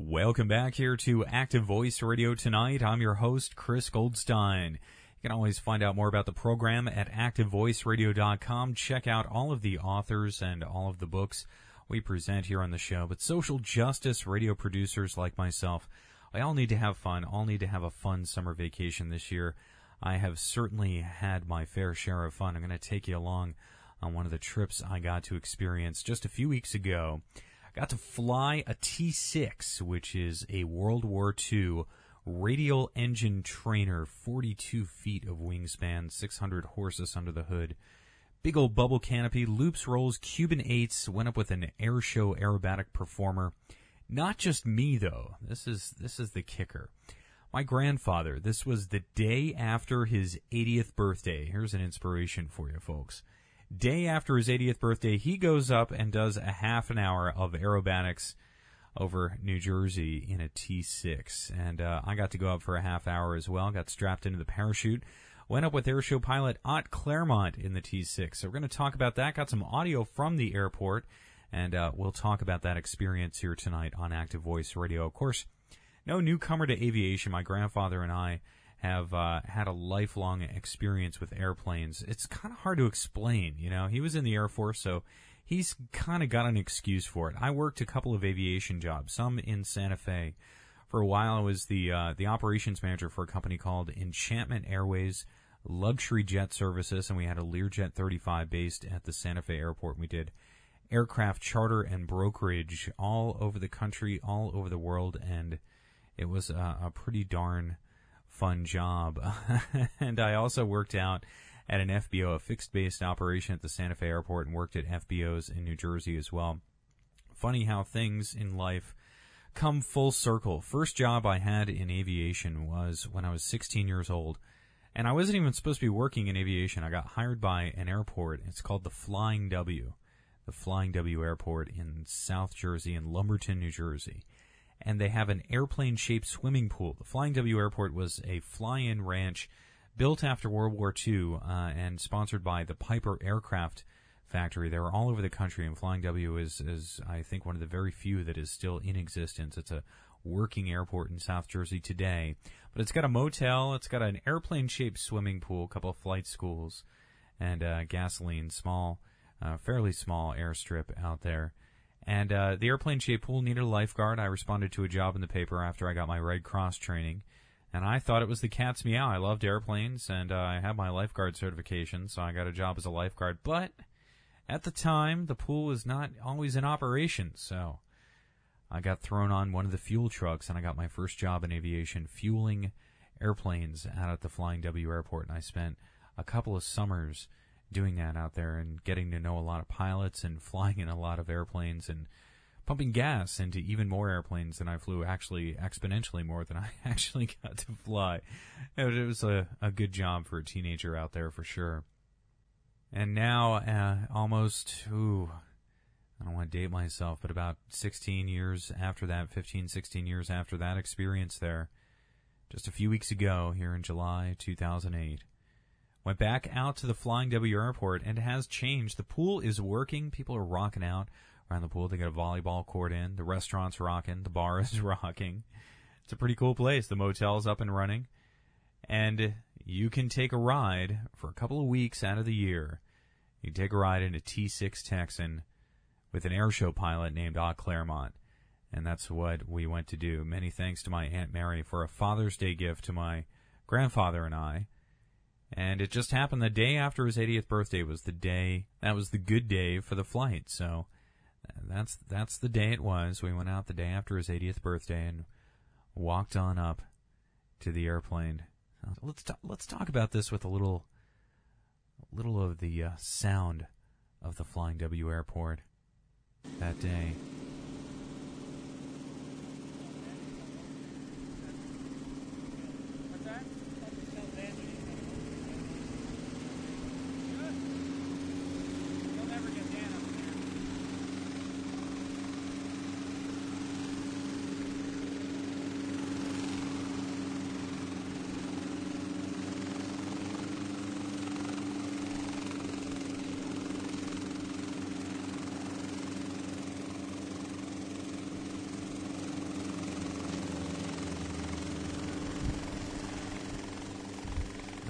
Welcome back here to Active Voice Radio tonight. I'm your host, Chris Goldstein. You can always find out more about the program at ActiveVoiceRadio.com. Check out all of the authors and all of the books we present here on the show. But social justice radio producers like myself, we all need to have fun, all need to have a fun summer vacation this year. I have certainly had my fair share of fun. I'm going to take you along on one of the trips I got to experience just a few weeks ago. I got to fly a T-6, which is a World War II radial engine trainer, 42 feet of wingspan, 600 horses under the hood. Big old bubble canopy, loops, rolls, Cuban 8s, went up with an air show aerobatic performer. Not just me, though. This is the kicker. My grandfather, this was the day after his 80th birthday. Here's an inspiration for you, folks. Day after his 80th birthday, he goes up and does a half an hour of aerobatics over New Jersey in a T-6. And I got to go up for a half hour as well, got strapped into the parachute, went up with airshow pilot Ott Claremont in the T-6. So we're going to talk about that, got some audio from the airport, and we'll talk about that experience here tonight on Active Voice Radio. Of course, no newcomer to aviation. My grandfather and I have had a lifelong experience with airplanes. It's kind of hard to explain, you know. He was in the Air Force, so he's kind of got an excuse for it. I worked a couple of aviation jobs, some in Santa Fe. For a while, I was the operations manager for a company called Enchantment Airways Luxury Jet Services, and we had a Learjet 35 based at the Santa Fe airport. We did aircraft charter and brokerage all over the country, all over the world, and it was a pretty darn fun job. And I also worked out at an FBO, a fixed-based operation at the Santa Fe airport, and worked at FBOs in New Jersey as well. Funny how things in life come full circle. First job I had in aviation was when I was 16 years old, and I wasn't even supposed to be working in aviation. I got hired by an airport. It's called the Flying W Airport in South Jersey, in Lumberton, New Jersey. And they have an airplane-shaped swimming pool. The Flying W Airport was a fly-in ranch built after World War II and sponsored by the Piper Aircraft Factory. They were all over the country, and Flying W is I think, one of the very few that is still in existence. It's a working airport in South Jersey today. But it's got a motel, it's got an airplane-shaped swimming pool, a couple of flight schools, and gasoline, fairly small airstrip out there. And the airplane-shaped pool needed a lifeguard. I responded to a job in the paper after I got my Red Cross training, and I thought it was the cat's meow. I loved airplanes, and I had my lifeguard certification, so I got a job as a lifeguard. But at the time, the pool was not always in operation, so I got thrown on one of the fuel trucks, and I got my first job in aviation, fueling airplanes out at the Flying W Airport, and I spent a couple of summers doing that out there and getting to know a lot of pilots and flying in a lot of airplanes and pumping gas into even more airplanes than I flew, actually exponentially more than I actually got to fly. It was a good job for a teenager out there for sure. And now, almost, I don't want to date myself, but about 16 years after that, 15, 16 years after that experience there, just a few weeks ago here in July 2008, went back out to the Flying W Airport, and it has changed. The pool is working. People are rocking out around the pool. They got a volleyball court in. The restaurant's rocking. The bar is rocking. It's a pretty cool place. The motel's up and running. And you can take a ride for a couple of weeks out of the year. You can take a ride in a T-6 Texan with an airshow pilot named Ott Claremont. And that's what we went to do. Many thanks to my Aunt Mary for a Father's Day gift to my grandfather and I. And it just happened the day after his 80th birthday was the day, that was the good day for the flight. So that's the day it was. We went out the day after his 80th birthday and walked on up to the airplane. Let's talk about this with a little of the sound of the Flying W Airport that day. What's that? You'll never get Dan up there.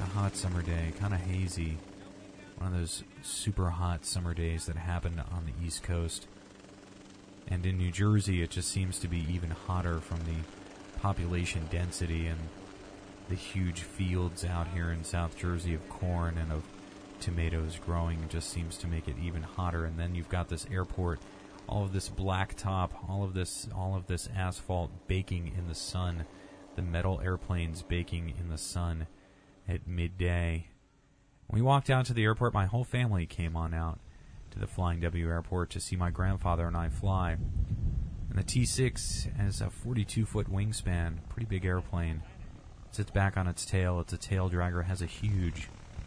hot summer day, kind of hazy. One of those super hot summer days that happen on the East Coast. And in New Jersey, it just seems to be even hotter from the population density and the huge fields out here in South Jersey of corn and of tomatoes growing. It just seems to make it even hotter. And then you've got this airport, all of this black top, all of this asphalt baking in the sun, the metal airplanes baking in the sun at midday. When we walked out to the airport, my whole family came on out to the Flying W airport to see my grandfather and I fly. And the T-6 has a 42-foot wingspan, pretty big airplane. It sits back on its tail. It's a tail dragger, has a huge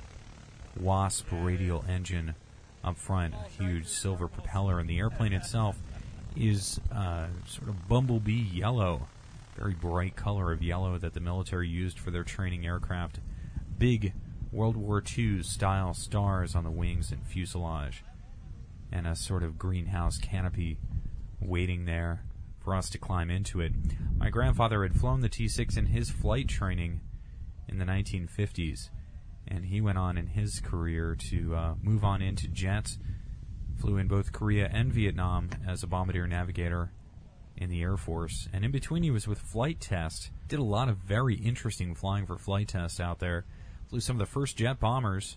Wasp radial engine up front, a huge silver propeller, and the airplane itself is sort of bumblebee yellow, very bright color of yellow that the military used for their training aircraft. Big World War II style stars on the wings and fuselage, and a sort of greenhouse canopy waiting there for us to climb into it. My grandfather had flown the T-6 in his flight training in the 1950s, and he went on in his career to move on into jets, flew in both Korea and Vietnam as a bombardier navigator in the Air Force, and in between he was with Flight Test, did a lot of very interesting flying for Flight Test out there, flew some of the first jet bombers,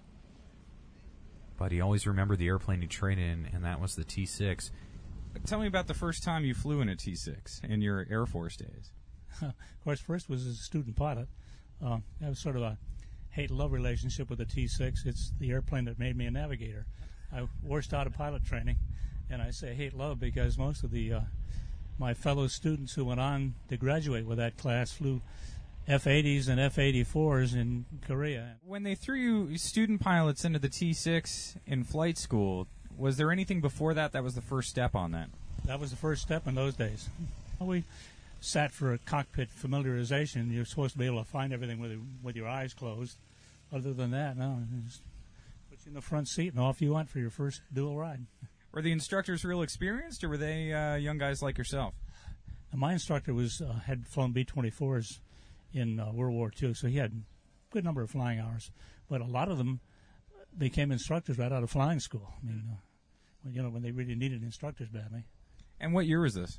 but he always remembered the airplane he trained in, and that was the T-6. Tell me about the first time you flew in a T-6 in your Air Force days. Of course, first was as a student pilot. I was sort of a hate-love relationship with the T-6. It's the airplane that made me a navigator. I worked out of pilot training, and I say hate-love because most of the my fellow students who went on to graduate with that class flew F-80s and F-84s in Korea. When they threw you student pilots into the T-6 in flight school, was there anything before that was the first step on that? That was the first step in those days. We sat for a cockpit familiarization. You're supposed to be able to find everything with your eyes closed. Other than that, no. Just put you in the front seat and off you went for your first dual ride. Were the instructors real experienced, or were they young guys like yourself? My instructor had flown B-24s in World War II, so he had a good number of flying hours. But a lot of them became instructors right out of flying school. I mean, when they really needed instructors badly. And what year was this?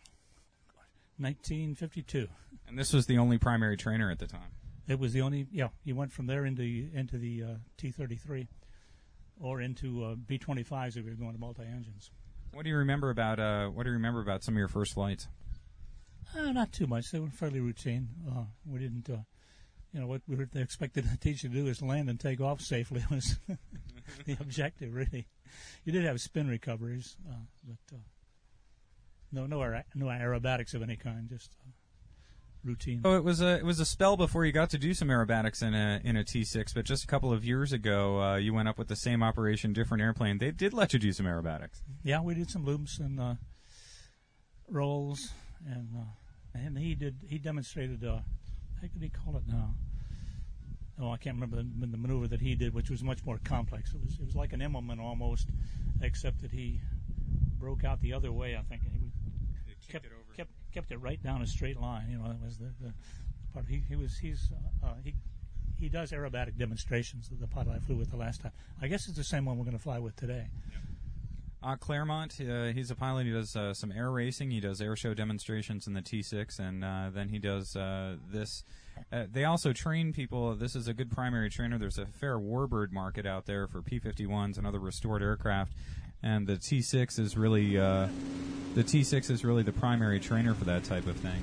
1952. And this was the only primary trainer at the time? It was the only, you went from there into the T-33 or into B-25s if we were going to multi-engines. What do you remember about some of your first flights? Not too much. They were fairly routine. We didn't, what we were expected the teacher to do is land and take off safely was the objective, really. You did have spin recoveries, but no aerobatics of any kind, just routine. Oh, it was a spell before you got to do some aerobatics in a T-6, but just a couple of years ago, you went up with the same operation, different airplane. They did let you do some aerobatics. Yeah, we did some loops and rolls, and he demonstrated. How could he call it now? Oh, I can't remember the maneuver that he did, which was much more complex. It was like an Immelman almost, except that he broke out the other way, I think, and he kept it right down a straight line. That was the part. He does aerobatic demonstrations. The pilot I flew with the last time. I guess it's the same one we're going to fly with today. Yep. Claremont, he's a pilot. He does some air racing. He does air show demonstrations in the T-6, and then he does this. They also train people. This is a good primary trainer. There's a fair warbird market out there for P-51s and other restored aircraft, and the T-6 is really the primary trainer for that type of thing.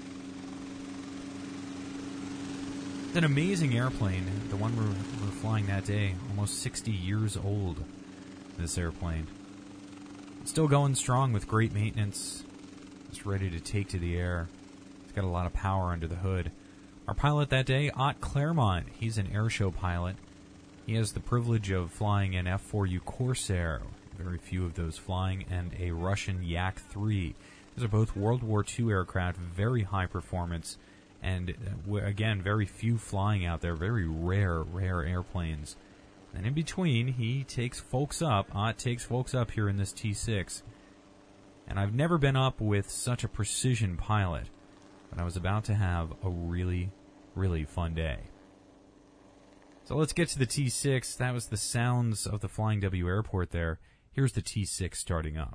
It's an amazing airplane. The one we're flying that day, almost 60 years old. This airplane. Still going strong with great maintenance. It's ready to take to the air. It's got a lot of power under the hood. Our pilot that day, Ott Claremont. He's an airshow pilot. He has the privilege of flying an F-4U Corsair. Very few of those flying, and a Russian Yak-3. These are both World War II aircraft, very high performance, and again, very few flying out there. Very rare airplanes. And in between, he takes folks up. Ott takes folks up here in this T-6. And I've never been up with such a precision pilot. But I was about to have a really, really fun day. So let's get to the T6. That was the sounds of the Flying W airport there. Here's the T6 starting up.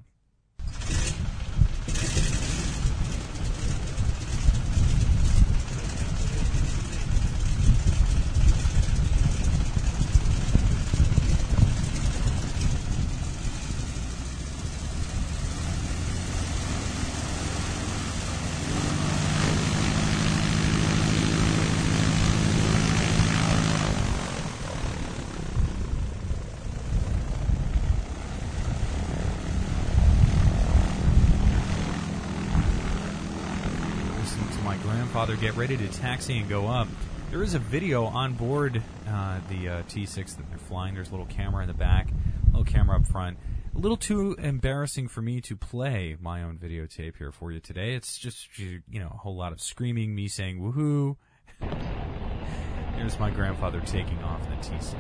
Father, get ready to taxi and go up. There is a video on board the T6 that they're flying. There's a little camera in the back, a little camera up front. A little too embarrassing for me to play my own videotape here for you today. It's just, a whole lot of screaming, me saying woohoo. Here's my grandfather taking off in the T6.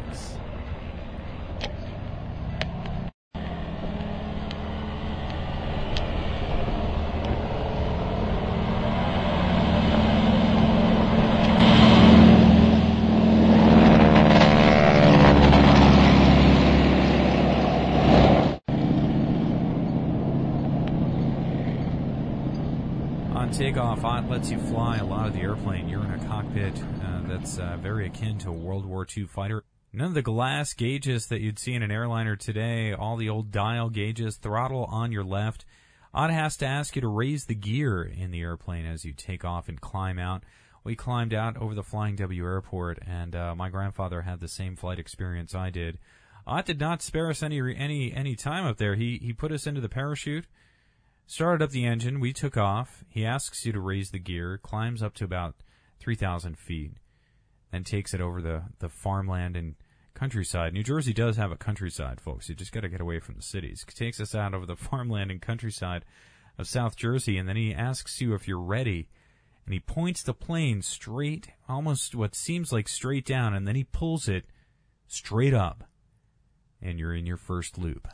Takeoff lets you fly a lot of the airplane. You're in a cockpit that's very akin to a World War II fighter. None of the glass gauges that you'd see in an airliner today, all the old dial gauges, throttle on your left. Odd has to ask you to raise the gear in the airplane as you take off and climb out. We climbed out over the Flying W airport, and my grandfather had the same flight experience I did. Odd did not spare us any time up there. He put us into the parachute. Started up the engine, we took off. He asks you to raise the gear, climbs up to about 3,000 feet, and takes it over the farmland and countryside. New Jersey does have a countryside, folks. You just got to get away from the cities. He takes us out over the farmland and countryside of South Jersey, and then he asks you if you're ready, and he points the plane straight, almost what seems like straight down, and then he pulls it straight up, and you're in your first loop.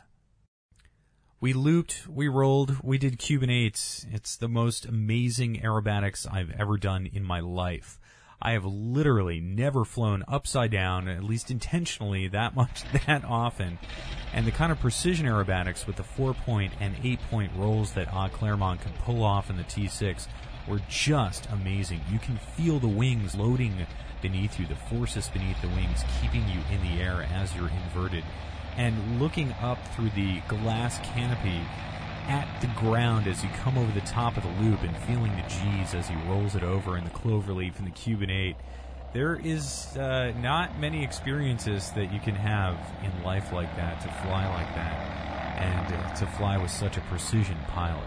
We looped, we rolled, we did Cuban 8s. It's the most amazing aerobatics I've ever done in my life. I have literally never flown upside down, at least intentionally, that often. And the kind of precision aerobatics with the 4-point and 8-point rolls that Claremont could pull off in the T6 were just amazing. You can feel the wings loading beneath you, the forces beneath the wings keeping you in the air as you're inverted. And looking up through the glass canopy at the ground as you come over the top of the loop and feeling the G's as he rolls it over in the cloverleaf and the Cuban 8. There is not many experiences that you can have in life like that, to fly like that, and to fly with such a precision pilot.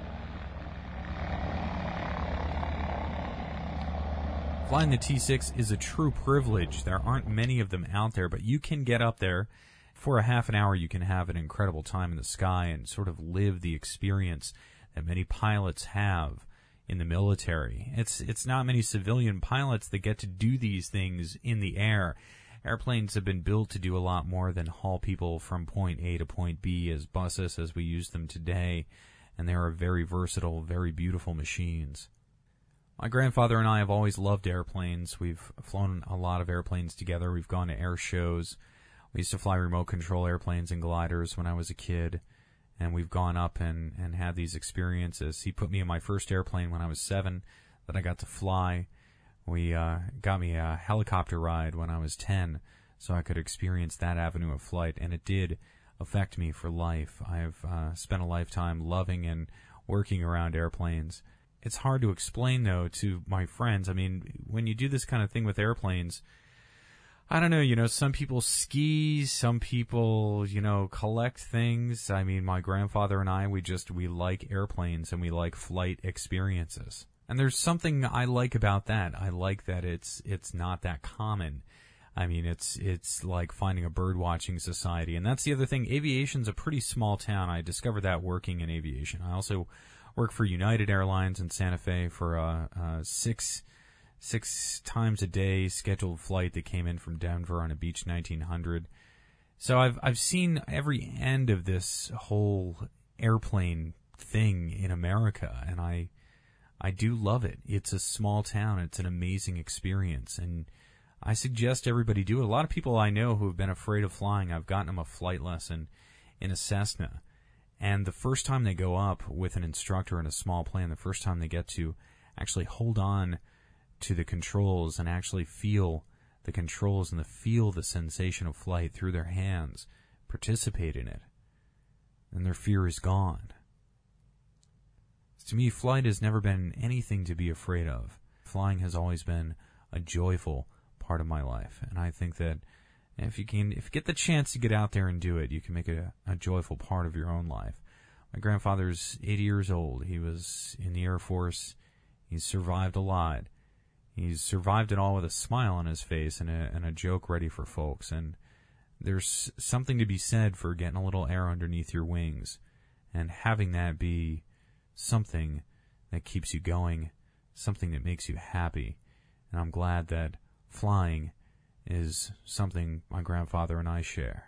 Flying the T6 is a true privilege. There aren't many of them out there, but you can get up there. For a half an hour, you can have an incredible time in the sky and sort of live the experience that many pilots have in the military. It's not many civilian pilots that get to do these things in the air. Airplanes have been built to do a lot more than haul people from point A to point B as buses as we use them today, and they are very versatile, very beautiful machines. My grandfather and I have always loved airplanes. We've flown a lot of airplanes together. We've gone to air shows. We used to fly remote control airplanes and gliders when I was a kid, and we've gone up and had these experiences. He put me in my first airplane when I was 7 that I got to fly. We got me a helicopter ride when I was 10 so I could experience that avenue of flight, and it did affect me for life. I've spent a lifetime loving and working around airplanes. It's hard to explain, though, to my friends. I mean, when you do this kind of thing with airplanes, I don't know, some people ski, some people, collect things. I mean, my grandfather and I, we like airplanes and we like flight experiences. And there's something I like about that. I like that it's not that common. I mean, it's like finding a bird watching society. And that's the other thing. Aviation's a pretty small town. I discovered that working in aviation. I also work for United Airlines in Santa Fe for six times a day scheduled flight that came in from Denver on a Beech 1900. So I've seen every end of this whole airplane thing in America, and I do love it. It's a small town. It's an amazing experience, and I suggest everybody do it. A lot of people I know who have been afraid of flying, I've gotten them a flight lesson in a Cessna. And the first time they go up with an instructor in a small plane, the first time they get to actually hold on to the controls and actually feel the controls and feel the sensation of flight through their hands, participate in it, and their fear is gone. To me, flight has never been anything to be afraid of. Flying has always been a joyful part of my life, and I think that if you get the chance to get out there and do it, you can make it a joyful part of your own life. My grandfather's 80 years old. He was in the Air Force. He's survived a lot. He's survived it all with a smile on his face and a joke ready for folks. And there's something to be said for getting a little air underneath your wings and having that be something that keeps you going, something that makes you happy. And I'm glad that flying is something my grandfather and I share.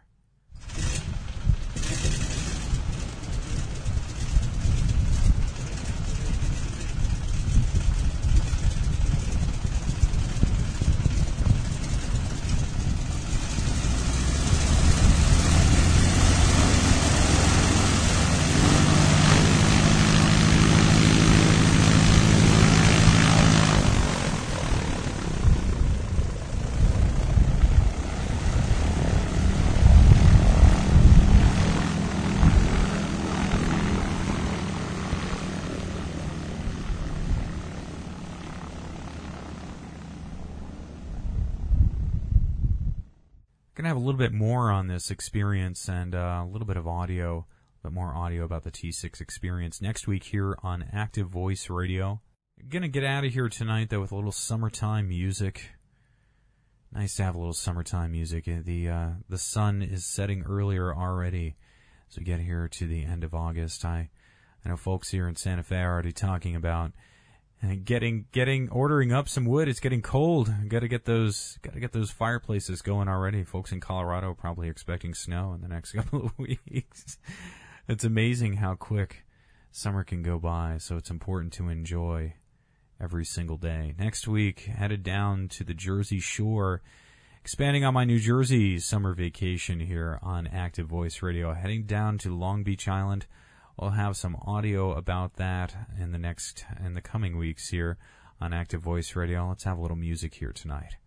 Going to have a little bit more on this experience and a little bit of audio, but more audio about the T6 experience next week here on Active Voice Radio. Going to get out of here tonight, though, with a little summertime music. Nice to have a little summertime music. The sun is setting earlier already as we get here to the end of August. I know folks here in Santa Fe are already talking about ordering up some wood. It's getting cold. Got to get those fireplaces going already. Folks in Colorado are probably expecting snow in the next couple of weeks. It's amazing how quick summer can go by, so it's important to enjoy every single day. Next week, headed down to the Jersey Shore, expanding on my New Jersey summer vacation here on Active Voice Radio, heading down to Long Beach Island. We'll have some audio about that in the coming weeks here on Active Voice Radio. Let's have a little music here tonight.